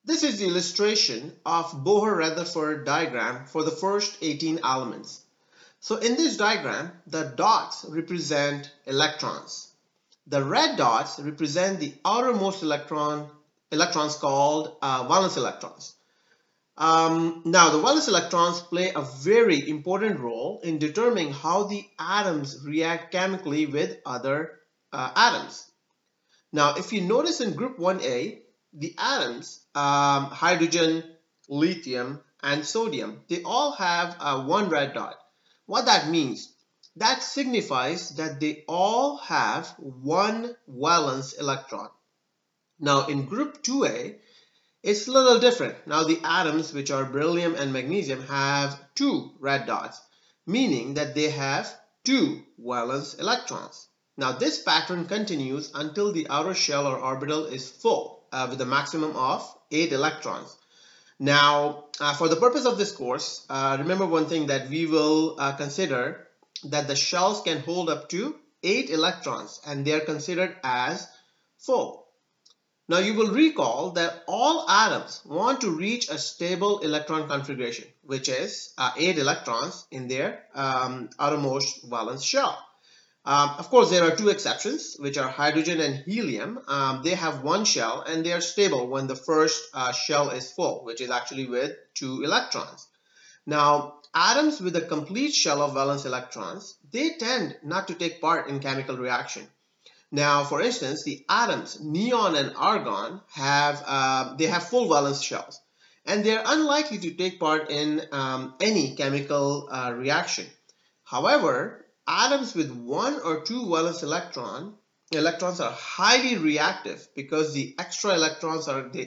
This is the illustration of Bohr-Rutherford diagram for the first 18 elements. So in this diagram, the dots represent electrons. The red dots represent the outermost electrons called valence electrons. Now, the valence electrons play a very important role in determining how the atoms react chemically with other atoms. Now, if you notice in group 1A, the atoms, hydrogen, lithium, and sodium, they all have one red dot. What that means? That signifies that they all have one valence electron. Now, in group 2A, it's a little different. Now, the atoms, which are beryllium and magnesium, have two red dots, meaning that they have two valence electrons. Now, this pattern continues until the outer shell or orbital is full with a maximum of 8 electrons. Now, for the purpose of this course, remember one thing, that we will consider that the shells can hold up to 8 electrons and they are considered as full. Now, you will recall that all atoms want to reach a stable electron configuration, which is 8 electrons in their outermost valence shell. Of course, there are two exceptions, which are hydrogen and helium. They have one shell and they are stable when the first shell is full, which is actually with 2 electrons. Now, atoms with a complete shell of valence electrons, they tend not to take part in chemical reaction. Now, for instance, the atoms neon and argon have full valence shells, and they're unlikely to take part in any chemical reaction. However, atoms with 1 or 2 valence electrons are highly reactive because the extra electrons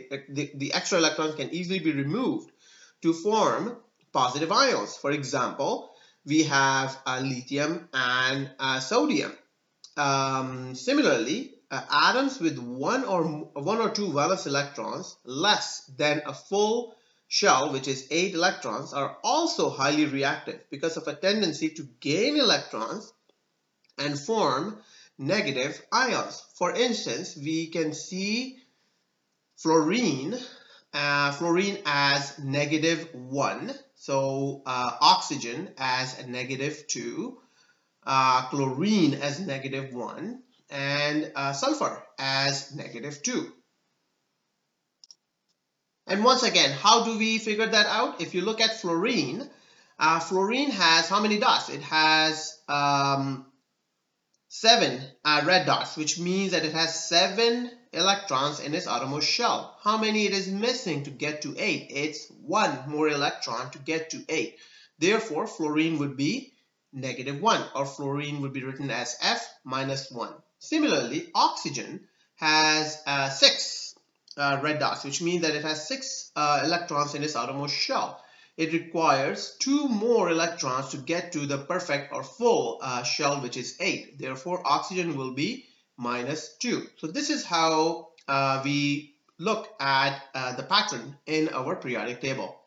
can easily be removed to form positive ions. For example, we have lithium and sodium. Similarly, atoms with 1 or 2 valence electrons less than a full shell, which is 8 electrons, are also highly reactive because of a tendency to gain electrons and form negative ions. For instance, we can see fluorine as -1, so oxygen as a -2, chlorine as -1, and sulfur as -2. And once again, how do we figure that out? If you look at fluorine, fluorine has how many dots? It has 7 red dots, which means that it has 7 electrons in its outermost shell. How many it is missing to get to 8? It's 1 more electron to get to 8. Therefore, fluorine would be -1, or fluorine would be written as F-1. Similarly, oxygen has 6 red dots, which means that it has 6 electrons in its outermost shell. It requires 2 more electrons to get to the perfect or full shell, which is 8. Therefore, oxygen will be -2. So this is how we look at the pattern in our periodic table.